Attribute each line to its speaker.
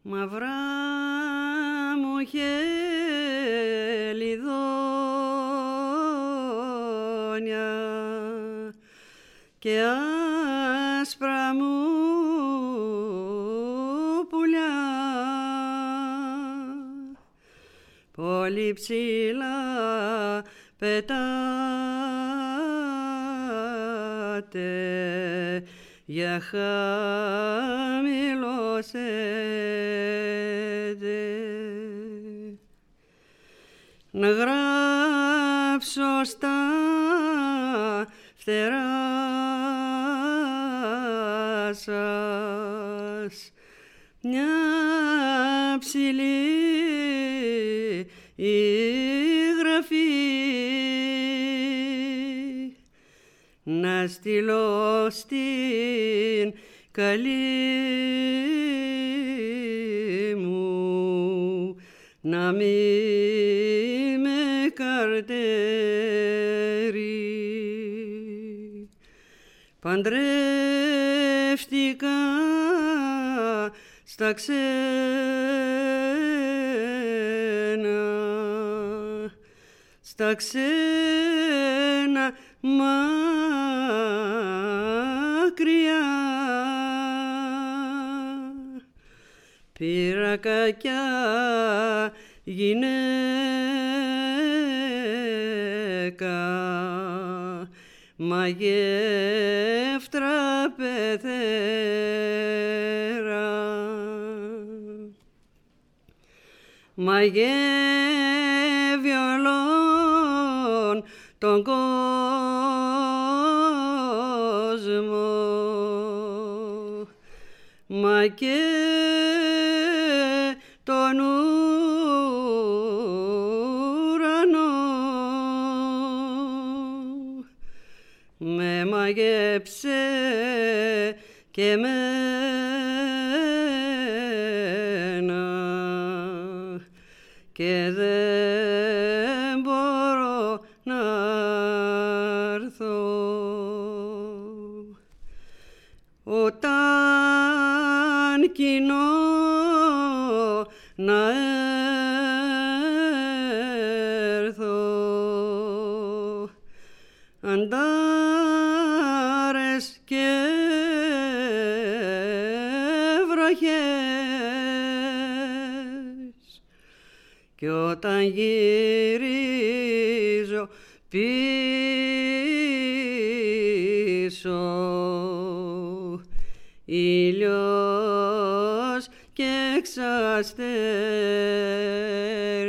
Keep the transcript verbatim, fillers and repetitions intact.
Speaker 1: μαυρά μου χελιδόνια και άσπρα μου πουλιά, πολύ ψηλά πετάτε για χαμηλώσετε. Να γράψω στα φτερά σας μια ψηλή γραφή, να στείλω στην καλή μου να μη με καρτέρει. Παντρεύτηκα στα ξένα, στα ξένα μακριά, πήρα κακιά γυναίκα, μαγεύτρα πεθέρα, μαγεύει όλον τον κόσμο, μα και τον ουρανό. Με μαγέψε και μένα και δεν μπορώ να έρθω. Όταν κοινώ να έρθω, αντάρες και βροχές, κι όταν γυρίζω πίσω, ήλιος και εξαστέρι.